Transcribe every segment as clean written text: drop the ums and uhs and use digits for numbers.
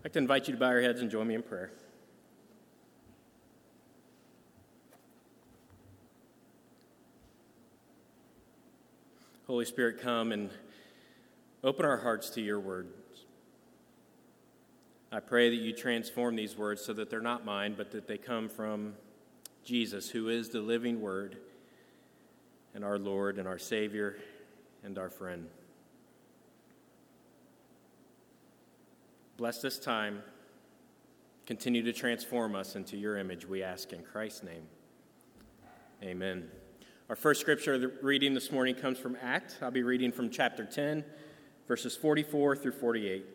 I'd like to invite you to bow your heads and join me in prayer. Holy Spirit, come and open our hearts to your words. I pray that you transform these words so that they're not mine, but that they come from Jesus, who is the living word and our Lord and our Savior and our friend. Bless this time. Continue to transform us into your image, we ask in Christ's name. Amen. Our first scripture reading this morning comes from Acts. I'll be reading from chapter 10, verses 44 through 48.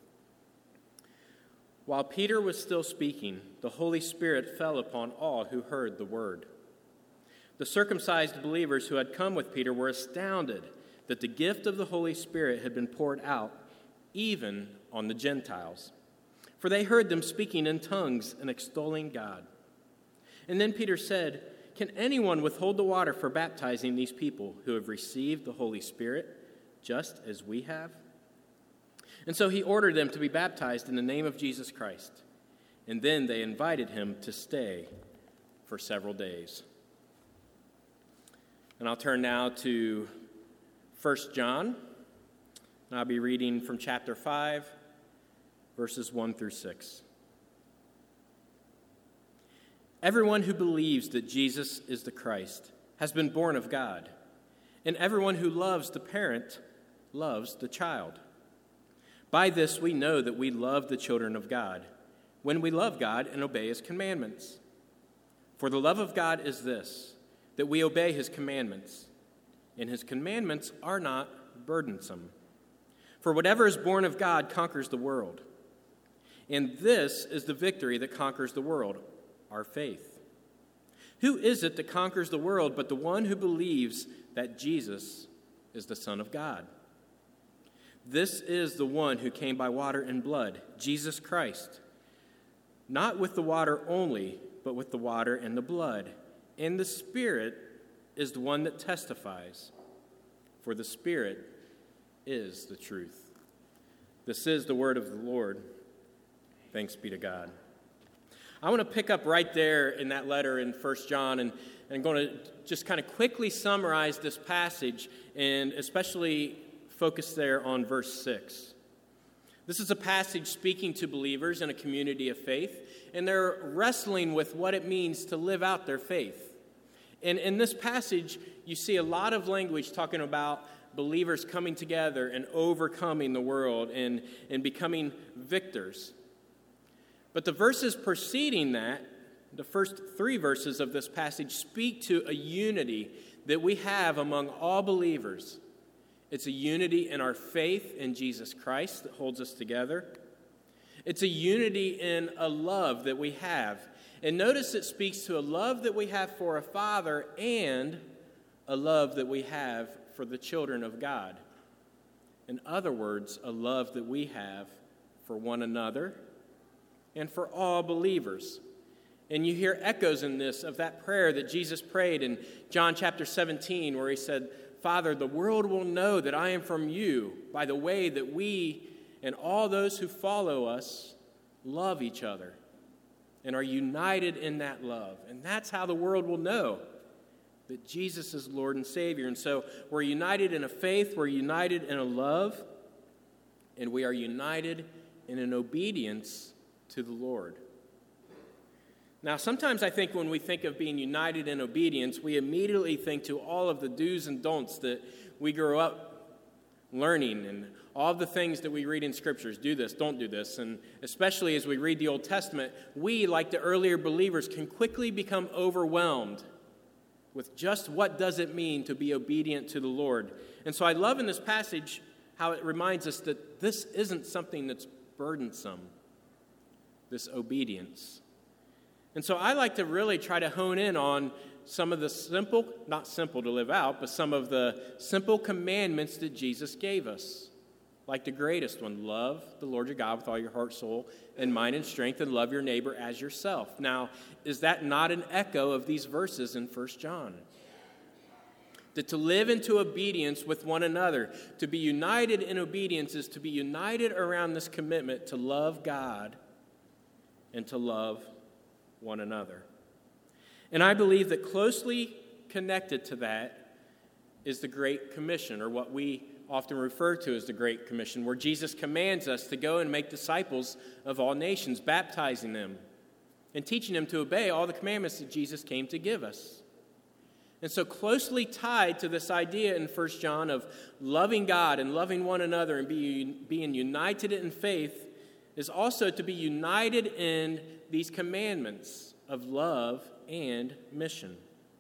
While Peter was still speaking, the Holy Spirit fell upon all who heard the word. The circumcised believers who had come with Peter were astounded that the gift of the Holy Spirit had been poured out even on the Gentiles, for they heard them speaking in tongues and extolling God. And then Peter said, "Can anyone withhold the water for baptizing these people who have received the Holy Spirit just as we have?" And so he ordered them to be baptized in the name of Jesus Christ. And then they invited him to stay for several days. And I'll turn now to 1 John. And I'll be reading from chapter 5, verses 1 through 6. Everyone who believes that Jesus is the Christ has been born of God, and everyone who loves the parent loves the child. By this we know that we love the children of God, when we love God and obey his commandments. For the love of God is this, that we obey his commandments, and his commandments are not burdensome. For whatever is born of God conquers the world. And this is the victory that conquers the world, our faith. Who is it that conquers the world but the one who believes that Jesus is the Son of God? This is the one who came by water and blood, Jesus Christ. Not with the water only, but with the water and the blood. And the Spirit is the one that testifies, for the Spirit is the truth. This is the word of the Lord. Thanks be to God. I want to pick up right there in that letter in 1 John, and I'm going to just kind of quickly summarize this passage, and especially focus there on verse 6. This is a passage speaking to believers in a community of faith, and they're wrestling with what it means to live out their faith. And in this passage, you see a lot of language talking about believers coming together and overcoming the world and becoming victors. But the verses preceding that, the first 3 verses of this passage, speak to a unity that we have among all believers. It's a unity in our faith in Jesus Christ that holds us together. It's a unity in a love that we have. And notice it speaks to a love that we have for a father and a love that we have for the children of God. In other words, a love that we have for one another and for all believers. And you hear echoes in this of that prayer that Jesus prayed in John chapter 17, where he said, "Father, the world will know that I am from you by the way that we and all those who follow us love each other and are united in that love." And that's how the world will know that Jesus is Lord and Savior. And so we're united in a faith, we're united in a love, and we are united in an obedience to the Lord. Now, sometimes I think when we think of being united in obedience, we immediately think to all of the do's and don'ts that we grow up learning and all the things that we read in scriptures. Do this, don't do this. And especially as we read the Old Testament, we, like the earlier believers, can quickly become overwhelmed with just what does it mean to be obedient to the Lord. And so I love in this passage how it reminds us that this isn't something that's burdensome, this obedience. And so I like to really try to hone in on some of the simple, not simple to live out, but some of the simple commandments that Jesus gave us. Like the greatest one, love the Lord your God with all your heart, soul, and mind and strength, and love your neighbor as yourself. Now, is that not an echo of these verses in 1 John? That to live into obedience with one another, to be united in obedience, is to be united around this commitment to love God and to love one another. And I believe that closely connected to that is the Great Commission, or what we often refer to as the Great Commission, where Jesus commands us to go and make disciples of all nations, baptizing them and teaching them to obey all the commandments that Jesus came to give us. And so closely tied to this idea in 1 John of loving God and loving one another and being united in faith is also to be united in these commandments of love and mission,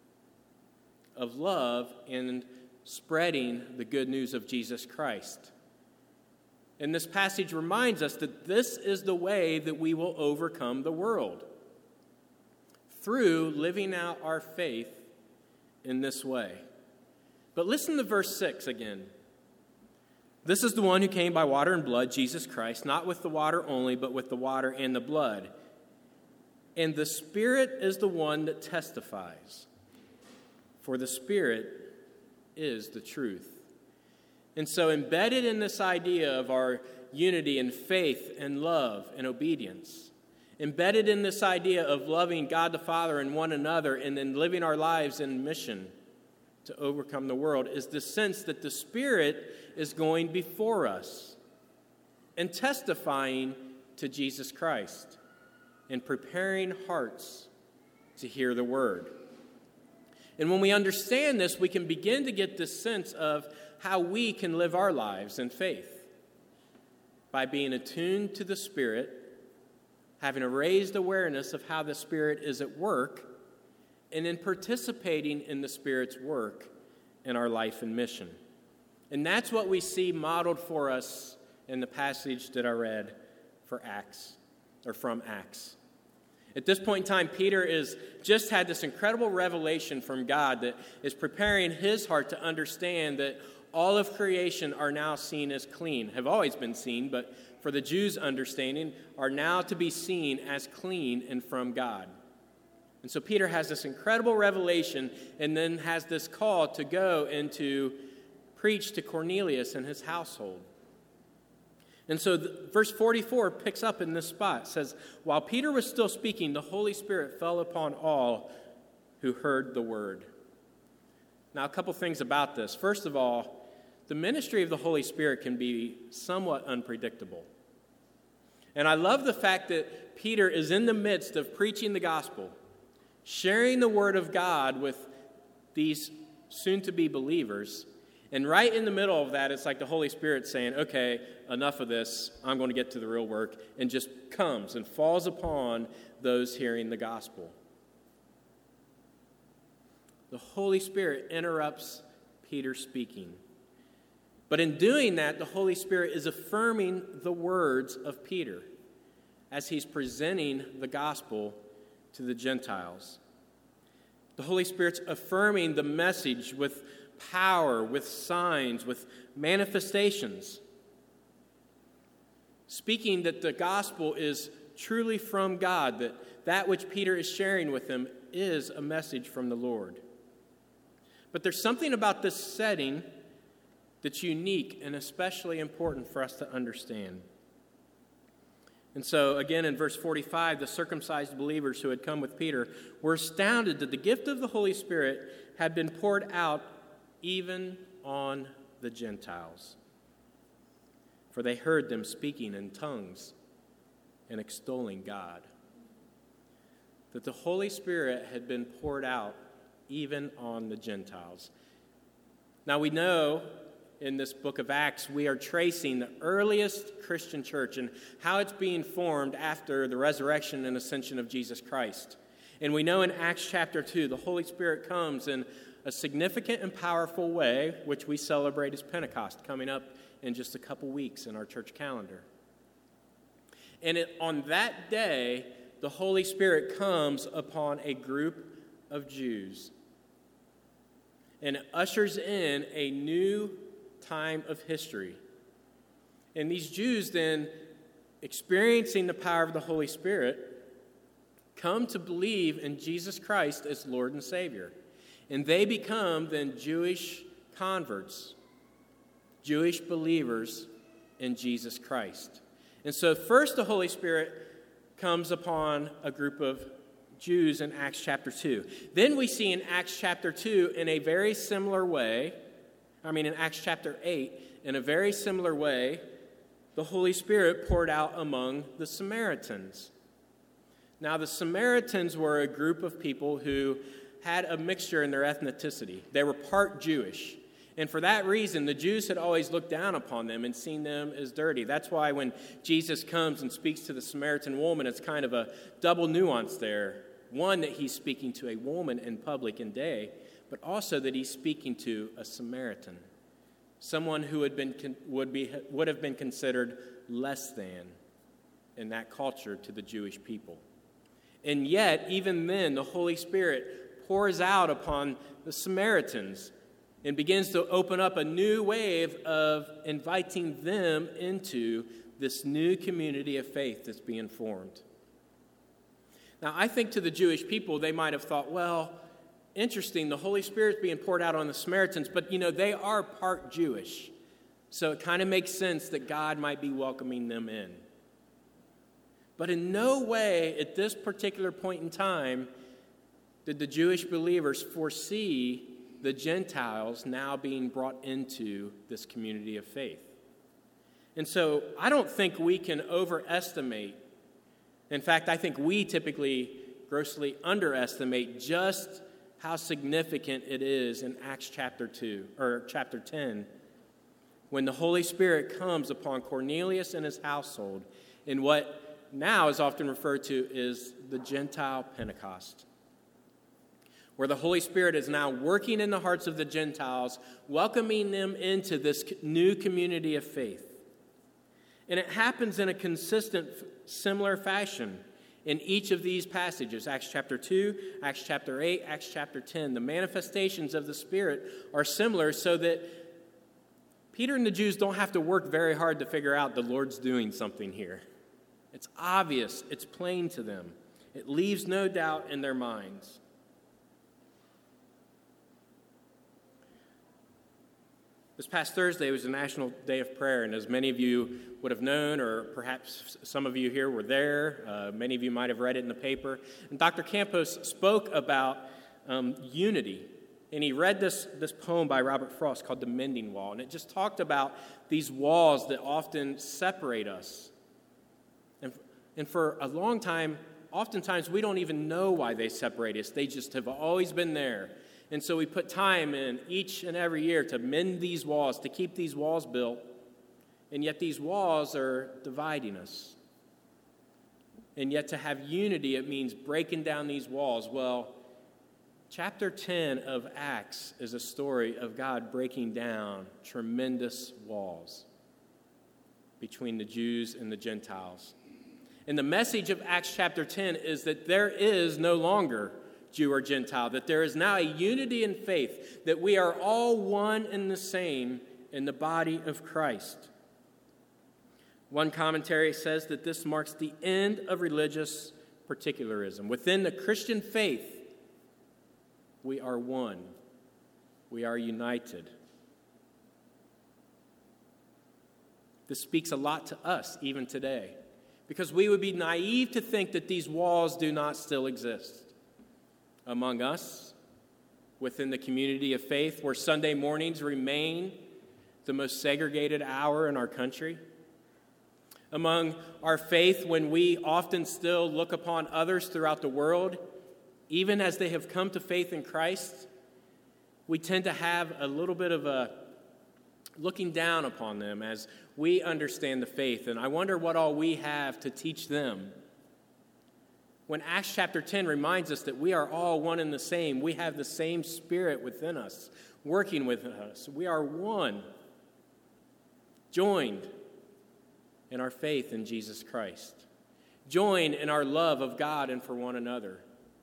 of love and spreading the good news of Jesus Christ. And this passage reminds us that this is the way that we will overcome the world, through living out our faith in this way. But listen to verse 6 again. This is the one who came by water and blood, Jesus Christ, not with the water only, but with the water and the blood. And the Spirit is the one that testifies, for the Spirit is the truth. And so embedded in this idea of our unity in faith and love and obedience, embedded in this idea of loving God the Father and one another and then living our lives in mission to overcome the world, is the sense that the Spirit is going before us and testifying to Jesus Christ and preparing hearts to hear the word. And when we understand this, we can begin to get this sense of how we can live our lives in faith by being attuned to the Spirit, having a raised awareness of how the Spirit is at work, and in participating in the Spirit's work in our life and mission. And that's what we see modeled for us in the passage that I read from Acts. At this point in time, Peter has just had this incredible revelation from God that is preparing his heart to understand that all of creation are now seen as clean, have always been seen, but for the Jews' understanding, are now to be seen as clean and from God. And so Peter has this incredible revelation and then has this call to go and to preach to Cornelius and his household. And so verse 44 picks up in this spot. It says, while Peter was still speaking, the Holy Spirit fell upon all who heard the word. Now, a couple things about this. First of all, the ministry of the Holy Spirit can be somewhat unpredictable. And I love the fact that Peter is in the midst of preaching the gospel, sharing the word of God with these soon-to-be believers. And right in the middle of that, it's like the Holy Spirit saying, okay, enough of this. I'm going to get to the real work, and just comes and falls upon those hearing the gospel. The Holy Spirit interrupts Peter speaking. But in doing that, the Holy Spirit is affirming the words of Peter as he's presenting the gospel to the Gentiles. The Holy Spirit's affirming the message with power, with signs, with manifestations, speaking that the gospel is truly from God, that which Peter is sharing with them is a message from the Lord. But there's something about this setting that's unique and especially important for us to understand. And so, again, in verse 45, the circumcised believers who had come with Peter were astounded that the gift of the Holy Spirit had been poured out even on the Gentiles. For they heard them speaking in tongues and extolling God. That the Holy Spirit had been poured out even on the Gentiles. Now we know in this book of Acts, we are tracing the earliest Christian church and how it's being formed after the resurrection and ascension of Jesus Christ. And we know in Acts chapter 2, the Holy Spirit comes in a significant and powerful way, which we celebrate as Pentecost, coming up in just a couple weeks in our church calendar. And on that day, the Holy Spirit comes upon a group of Jews and ushers in a new time of history. And these Jews then, experiencing the power of the Holy Spirit, come to believe in Jesus Christ as Lord and Savior. And they become then Jewish converts, Jewish believers in Jesus Christ. And so first the Holy Spirit comes upon a group of Jews in Acts chapter 2. Then we see in Acts chapter 2 in a very similar way, in Acts chapter 8, in a very similar way, the Holy Spirit poured out among the Samaritans. Now, the Samaritans were a group of people who had a mixture in their ethnicity. They were part Jewish. And for that reason, the Jews had always looked down upon them and seen them as dirty. That's why when Jesus comes and speaks to the Samaritan woman, it's kind of a double nuance there. One, that he's speaking to a woman in public and day, but also that he's speaking to a Samaritan, someone who would have been considered less than in that culture to the Jewish people. And yet, even then, the Holy Spirit pours out upon the Samaritans and begins to open up a new wave of inviting them into this new community of faith that's being formed. Now, I think to the Jewish people, they might have thought, well, interesting, the Holy Spirit's being poured out on the Samaritans, but, they are part Jewish. So it kind of makes sense that God might be welcoming them in. But in no way at this particular point in time did the Jewish believers foresee the Gentiles now being brought into this community of faith. And so I don't think we can overestimate. In fact, I think we typically grossly underestimate just how significant it is in Acts chapter 10, when the Holy Spirit comes upon Cornelius and his household in what now is often referred to as the Gentile Pentecost, where the Holy Spirit is now working in the hearts of the Gentiles, welcoming them into this new community of faith. And it happens in a consistent, similar fashion in each of these passages, Acts chapter 2, Acts chapter 8, Acts chapter 10. The manifestations of the Spirit are similar so that Peter and the Jews don't have to work very hard to figure out the Lord's doing something here. It's obvious. It's plain to them. It leaves no doubt in their minds. This past Thursday was a National Day of Prayer, and as many of you would have known, or perhaps some of you here were there, many of you might have read it in the paper, and Dr. Campos spoke about unity, and he read this poem by Robert Frost called The Mending Wall, and it just talked about these walls that often separate us. And for a long time, oftentimes we don't even know why they separate us. They just have always been there. And so we put time in each and every year to mend these walls, to keep these walls built. And yet these walls are dividing us. And yet to have unity, it means breaking down these walls. Well, chapter 10 of Acts is a story of God breaking down tremendous walls between the Jews and the Gentiles. And the message of Acts chapter 10 is that there is no longer Jew or Gentile, that there is now a unity in faith, that we are all one and the same in the body of Christ. One commentary says that this marks the end of religious particularism. Within the Christian faith, we are one. We are united. This speaks a lot to us even today, because we would be naive to think that these walls do not still exist among us, within the community of faith, where Sunday mornings remain the most segregated hour in our country, among our faith when we often still look upon others throughout the world, even as they have come to faith in Christ, we tend to have a little bit of a looking down upon them as we understand the faith, and I wonder what all we have to teach them. When Acts chapter 10 reminds us that we are all one and the same, we have the same Spirit within us, working within us. We are one, joined in our faith in Jesus Christ, joined in our love of God and for one another,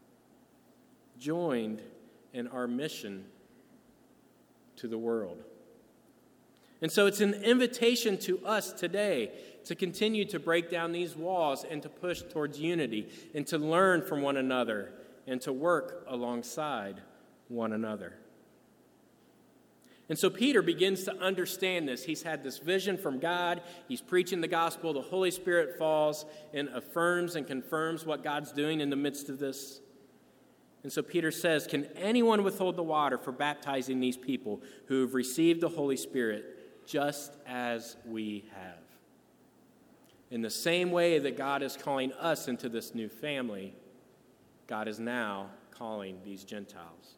joined in our mission to the world. And so it's an invitation to us today to continue to break down these walls and to push towards unity and to learn from one another and to work alongside one another. And so Peter begins to understand this. He's had this vision from God. He's preaching the gospel. The Holy Spirit falls and affirms and confirms what God's doing in the midst of this. And so Peter says, can anyone withhold the water for baptizing these people who have received the Holy Spirit just as we have? In the same way that God is calling us into this new family, God is now calling these Gentiles.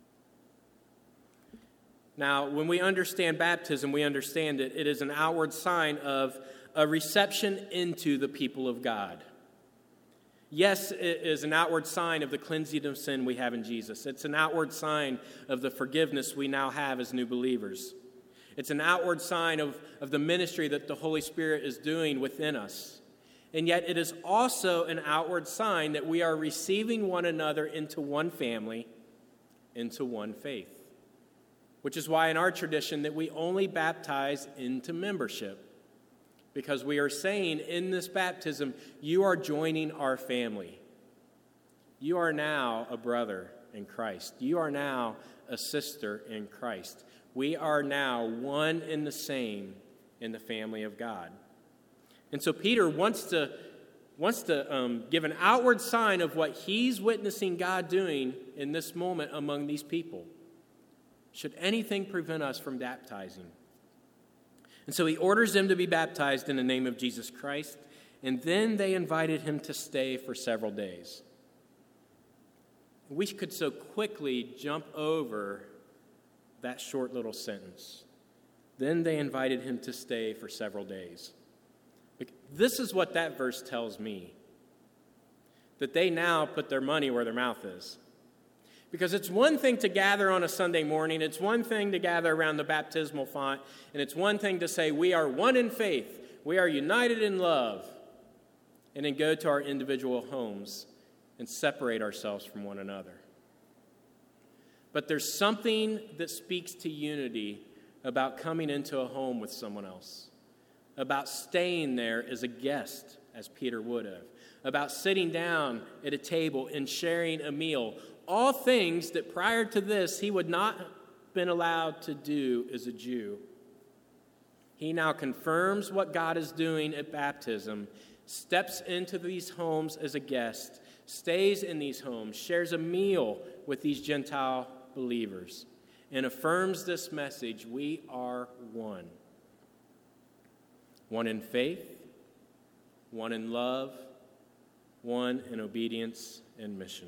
Now, when we understand baptism, we understand that it is an outward sign of a reception into the people of God. Yes, it is an outward sign of the cleansing of sin we have in Jesus. It's an outward sign of the forgiveness we now have as new believers. It's an outward sign of the ministry that the Holy Spirit is doing within us. And yet it is also an outward sign that we are receiving one another into one family, into one faith. Which is why in our tradition that we only baptize into membership. Because we are saying in this baptism, you are joining our family. You are now a brother in Christ. You are now a sister in Christ. We are now one and the same in the family of God. And so Peter wants to give an outward sign of what he's witnessing God doing in this moment among these people. Should anything prevent us from baptizing? And so he orders them to be baptized in the name of Jesus Christ, and then they invited him to stay for several days. We could so quickly jump over that short little sentence. Then they invited him to stay for several days. This is what that verse tells me, that they now put their money where their mouth is. Because it's one thing to gather on a Sunday morning, it's one thing to gather around the baptismal font, and it's one thing to say we are one in faith, we are united in love, and then go to our individual homes and separate ourselves from one another. But there's something that speaks to unity about coming into a home with someone else, about staying there as a guest, as Peter would have, about sitting down at a table and sharing a meal. All things that prior to this he would not have been allowed to do as a Jew. He now confirms what God is doing at baptism, steps into these homes as a guest, stays in these homes, shares a meal with these Gentile believers, and affirms this message: we are one. One in faith, one in love, one in obedience and mission.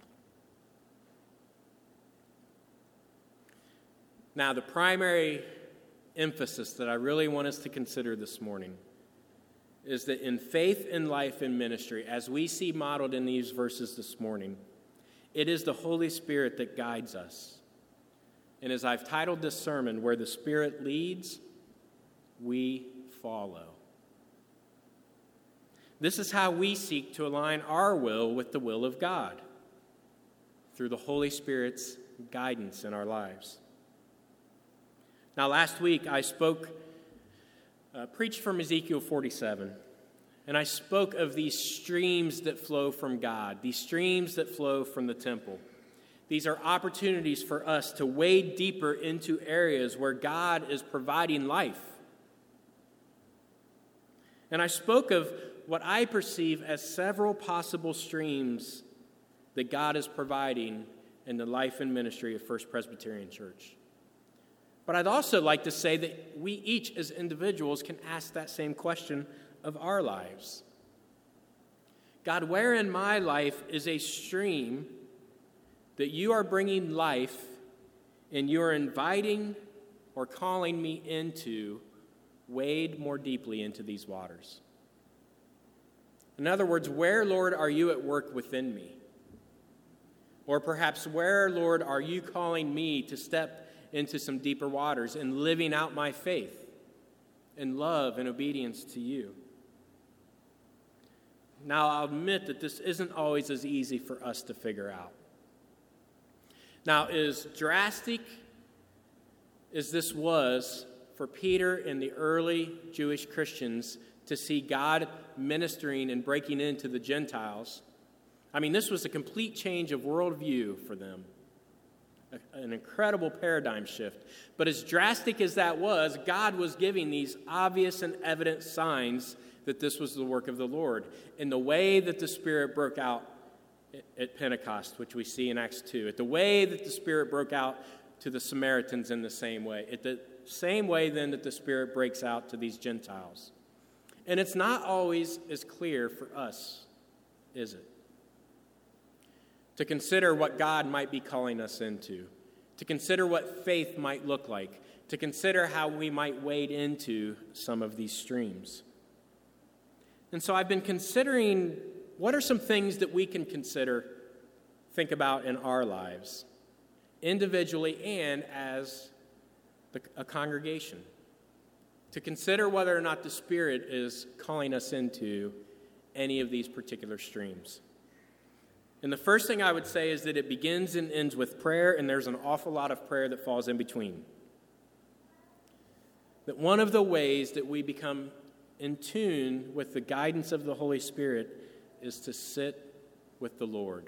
Now, the primary emphasis that I really want us to consider this morning is that in faith and life and ministry, as we see modeled in these verses this morning, it is the Holy Spirit that guides us. And as I've titled this sermon, where the Spirit leads, we follow. This is how we seek to align our will with the will of God, through the Holy Spirit's guidance in our lives. Now, last week I preached from Ezekiel 47, and I spoke of these streams that flow from God, these streams that flow from the temple. These are opportunities for us to wade deeper into areas where God is providing life. And I spoke of what I perceive as several possible streams that God is providing in the life and ministry of First Presbyterian Church. But I'd also like to say that we each as individuals can ask that same question of our lives. God, where in my life is a stream that you are bringing life and you are inviting or calling me into, wade more deeply into these waters? In other words, where, Lord, are you at work within me? Or perhaps where, Lord, are you calling me to step into some deeper waters and living out my faith in love and obedience to you? Now, I'll admit that this isn't always as easy for us to figure out. Now, as drastic as this was for Peter and the early Jewish Christians to see God ministering and breaking into the Gentiles, I mean, this was a complete change of worldview for them. an incredible paradigm shift. But as drastic as that was, God was giving these obvious and evident signs that this was the work of the Lord. In the way that the Spirit broke out at Pentecost, which we see in Acts 2, at the way that the Spirit broke out to the Samaritans in the same way, at the same way then that the Spirit breaks out to these Gentiles. And it's not always as clear for us, is it? To consider what God might be calling us into, to consider what faith might look like, to consider how we might wade into some of these streams. And so I've been considering what are some things that we can think about in our lives, individually and as a congregation, to consider whether or not the Spirit is calling us into any of these particular streams. And the first thing I would say is that it begins and ends with prayer, and there's an awful lot of prayer that falls in between. That one of the ways that we become in tune with the guidance of the Holy Spirit is to sit with the Lord.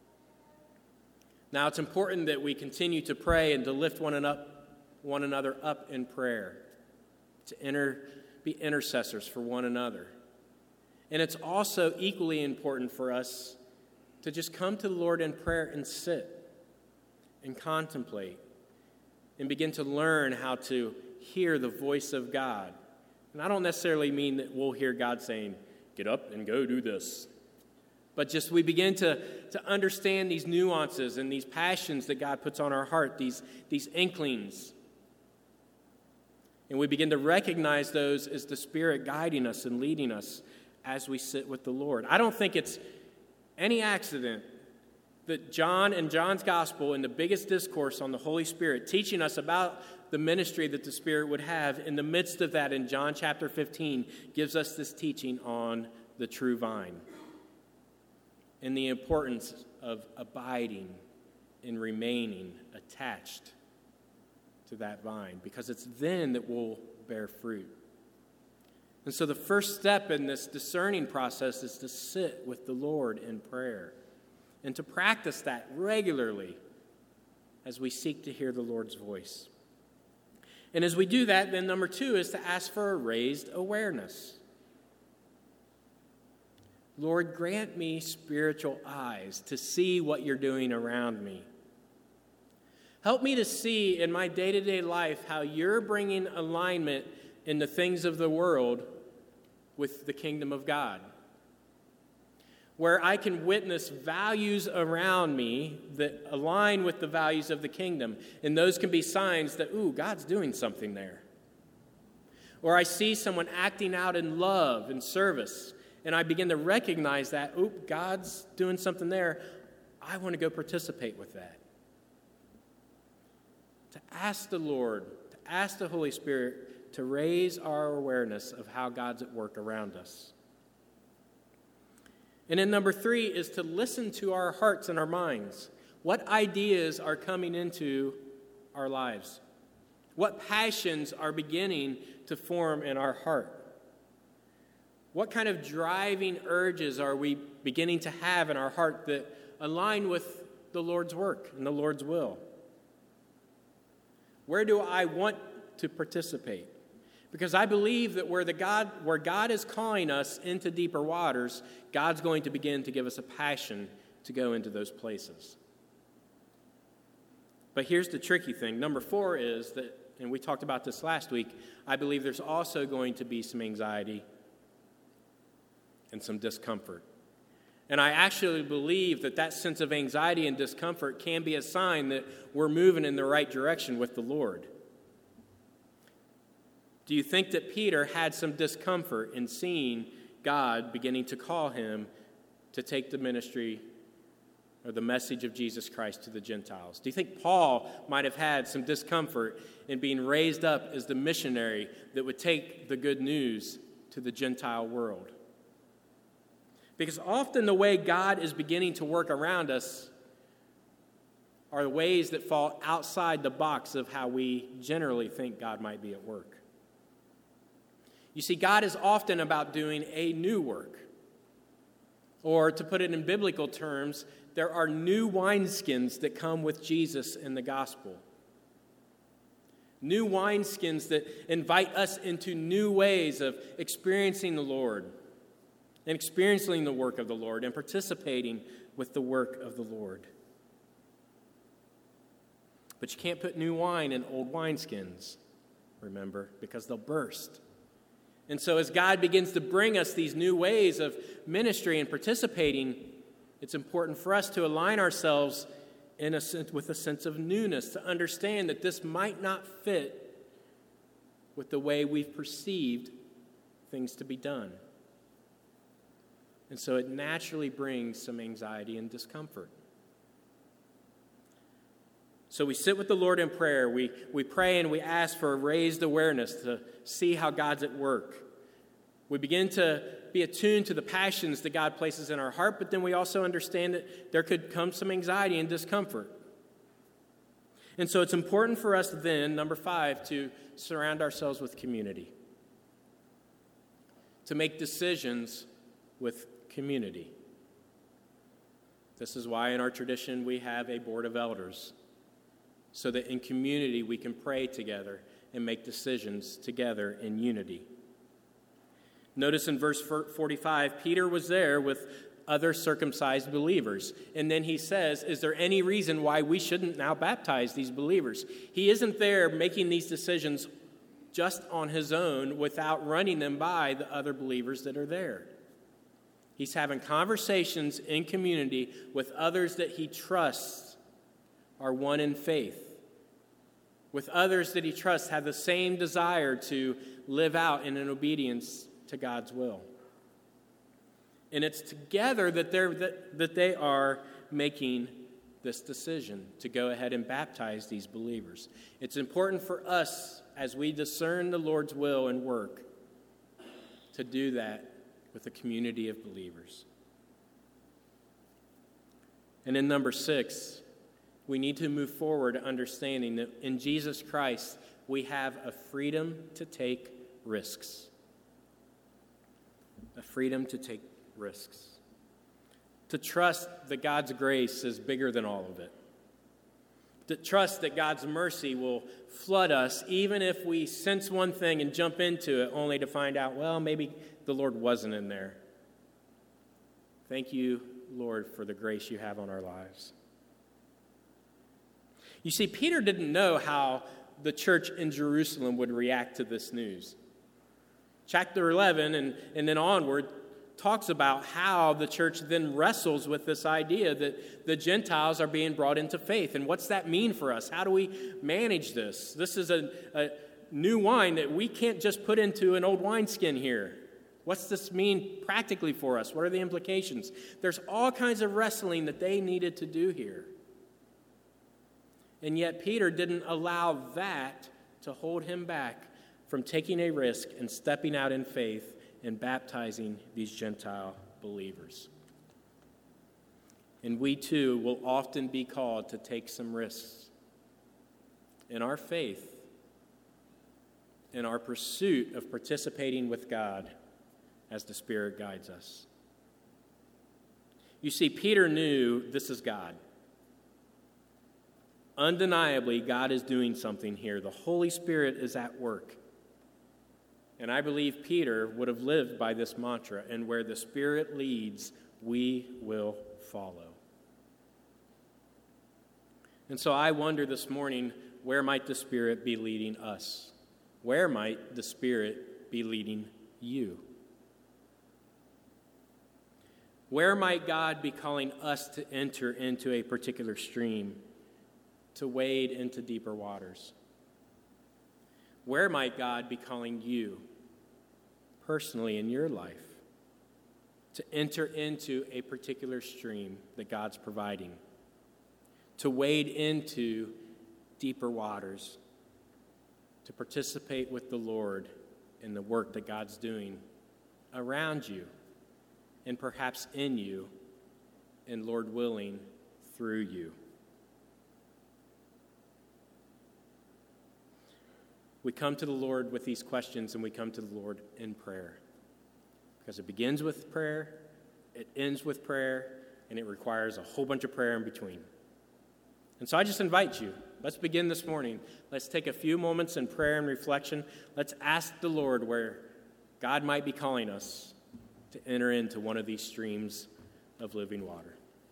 Now, it's important that we continue to pray and to lift one another up in prayer, to be intercessors for one another. And it's also equally important for us to just come to the Lord in prayer and sit and contemplate and begin to learn how to hear the voice of God. And I don't necessarily mean that we'll hear God saying, get up and go do this. But just we begin to understand these nuances and these passions that God puts on our heart, these inklings. And we begin to recognize those as the Spirit guiding us and leading us as we sit with the Lord. I don't think it's any accident that John and John's gospel, in the biggest discourse on the Holy Spirit, teaching us about the ministry that the Spirit would have, in the midst of that, in John chapter 15, gives us this teaching on the true vine and the importance of abiding and remaining attached to that vine, because it's then that we'll bear fruit. And so the first step in this discerning process is to sit with the Lord in prayer and to practice that regularly as we seek to hear the Lord's voice. And as we do that, then number 2 is to ask for a raised awareness. Lord, grant me spiritual eyes to see what you're doing around me. Help me to see in my day-to-day life how you're bringing alignment in the things of the world with the kingdom of God, where I can witness values around me that align with the values of the kingdom. And those can be signs that, God's doing something there. Or I see someone acting out in love and service, and I begin to recognize that, God's doing something there. I want to go participate with that. To ask the Lord, to ask the Holy Spirit to raise our awareness of how God's at work around us. And then number 3 is to listen to our hearts and our minds. What ideas are coming into our lives? What passions are beginning to form in our heart? What kind of driving urges are we beginning to have in our heart that align with the Lord's work and the Lord's will? Where do I want to participate? Because I believe that where God is calling us into deeper waters, God's going to begin to give us a passion to go into those places. But here's the tricky thing. Number 4 is that, and we talked about this last week, I believe there's also going to be some anxiety and some discomfort. And I actually believe that sense of anxiety and discomfort can be a sign that we're moving in the right direction with the Lord. Do you think that Peter had some discomfort in seeing God beginning to call him to take the ministry or the message of Jesus Christ to the Gentiles? Do you think Paul might have had some discomfort in being raised up as the missionary that would take the good news to the Gentile world? Because often the way God is beginning to work around us are ways that fall outside the box of how we generally think God might be at work. You see, God is often about doing a new work. Or to put it in biblical terms, there are new wineskins that come with Jesus in the gospel. New wineskins that invite us into new ways of experiencing the Lord and experiencing the work of the Lord and participating with the work of the Lord. But you can't put new wine in old wineskins, remember, because they'll burst. And so as God begins to bring us these new ways of ministry and participating, it's important for us to align ourselves with a sense of newness, to understand that this might not fit with the way we've perceived things to be done. And so it naturally brings some anxiety and discomfort. So we sit with the Lord in prayer. We pray and we ask for a raised awareness to see how God's at work. We begin to be attuned to the passions that God places in our heart, but then we also understand that there could come some anxiety and discomfort. And so it's important for us then, number 5, to surround ourselves with community, to make decisions with community. This is why in our tradition we have a board of elders, so that in community we can pray together and make decisions together in unity. Notice in verse 45, Peter was there with other circumcised believers. And then he says, is there any reason why we shouldn't now baptize these believers? He isn't there making these decisions just on his own without running them by the other believers that are there. He's having conversations in community with others that he trusts are one in faith, with others that he trusts have the same desire to live out in an obedience to God's will. And it's together that they are making this decision to go ahead and baptize these believers. It's important for us, as we discern the Lord's will and work, to do that with a community of believers. And in number 6, we need to move forward understanding that in Jesus Christ, we have a freedom to take risks. A freedom to take risks. To trust that God's grace is bigger than all of it. To trust that God's mercy will flood us even if we sense one thing and jump into it only to find out, well, maybe the Lord wasn't in there. Thank you, Lord, for the grace you have on our lives. You see, Peter didn't know how the church in Jerusalem would react to this news. Chapter 11 and then onward talks about how the church then wrestles with this idea that the Gentiles are being brought into faith. And what's that mean for us? How do we manage this? This is a new wine that we can't just put into an old wineskin here. What's this mean practically for us? What are the implications? There's all kinds of wrestling that they needed to do here. And yet Peter didn't allow that to hold him back from taking a risk and stepping out in faith and baptizing these Gentile believers. And we too will often be called to take some risks in our faith, in our pursuit of participating with God as the Spirit guides us. You see, Peter knew this is God. Undeniably, God is doing something here. The Holy Spirit is at work. And I believe Peter would have lived by this mantra, and where the Spirit leads, we will follow. And so I wonder this morning, where might the Spirit be leading us? Where might the Spirit be leading you? Where might God be calling us to enter into a particular stream, to wade into deeper waters? Where might God be calling you personally in your life to enter into a particular stream that God's providing, to wade into deeper waters, to participate with the Lord in the work that God's doing around you and perhaps in you and, Lord willing, through you? We come to the Lord with these questions, and we come to the Lord in prayer. Because it begins with prayer, it ends with prayer, and it requires a whole bunch of prayer in between. And so I just invite you, let's begin this morning. Let's take a few moments in prayer and reflection. Let's ask the Lord where God might be calling us to enter into one of these streams of living water.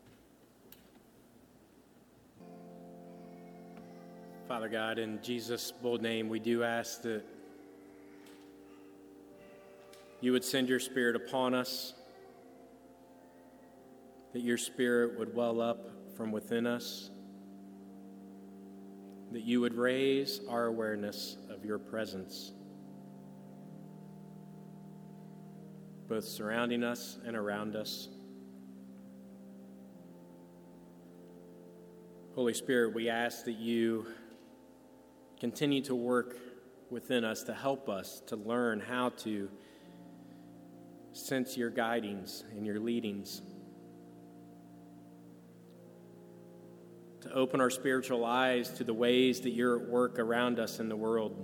Father God, in Jesus' bold name, we do ask that you would send your Spirit upon us, that your Spirit would well up from within us, that you would raise our awareness of your presence, both surrounding us and around us. Holy Spirit, we ask that you continue to work within us to help us to learn how to sense your guidings and your leadings, to open our spiritual eyes to the ways that you're at work around us in the world,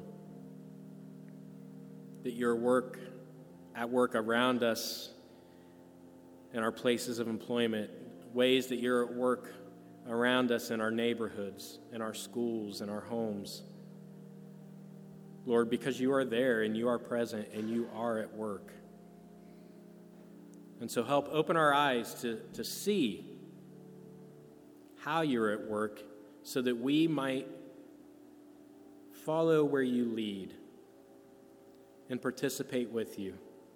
that you're at work around us in our places of employment, ways that you're at work around us in our neighborhoods, in our schools, in our homes. Lord, because you are there and you are present and you are at work. And so help open our eyes to see how you're at work so that we might follow where you lead and participate with you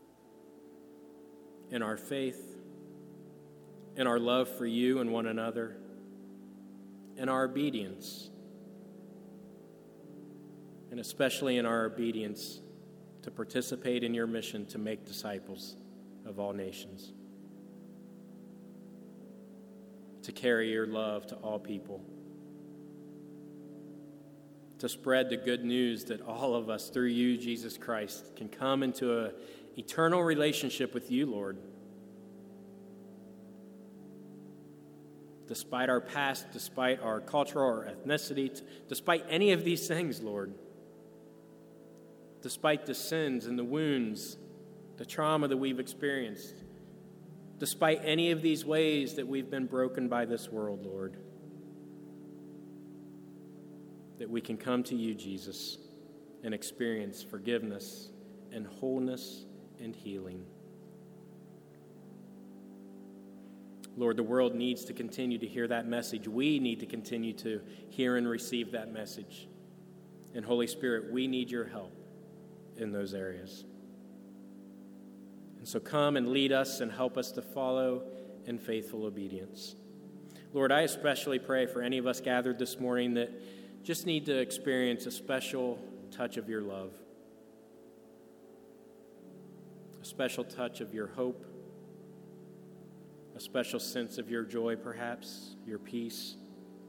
in our faith, in our love for you and one another, in our obedience, and especially in our obedience to participate in your mission to make disciples of all nations, to carry your love to all people, to spread the good news that all of us, through you, Jesus Christ, can come into an eternal relationship with you, Lord. Despite our past, despite our culture or ethnicity, despite any of these things, Lord, despite the sins and the wounds, the trauma that we've experienced, despite any of these ways that we've been broken by this world, Lord, that we can come to you, Jesus, and experience forgiveness and wholeness and healing. Lord, the world needs to continue to hear that message. We need to continue to hear and receive that message. And Holy Spirit, we need your help in those areas. And so come and lead us and help us to follow in faithful obedience. Lord, I especially pray for any of us gathered this morning that just need to experience a special touch of your love, a special touch of your hope, a special sense of your joy, perhaps, your peace.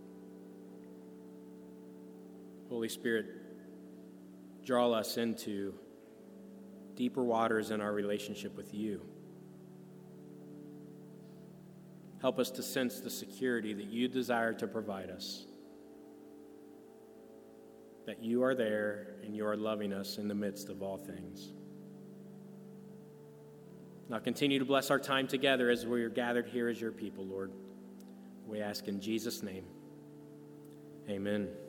Holy Spirit, draw us into deeper waters in our relationship with you. Help us to sense the security that you desire to provide us, that you are there and you are loving us in the midst of all things. Now continue to bless our time together as we are gathered here as your people, Lord. We ask in Jesus' name. Amen.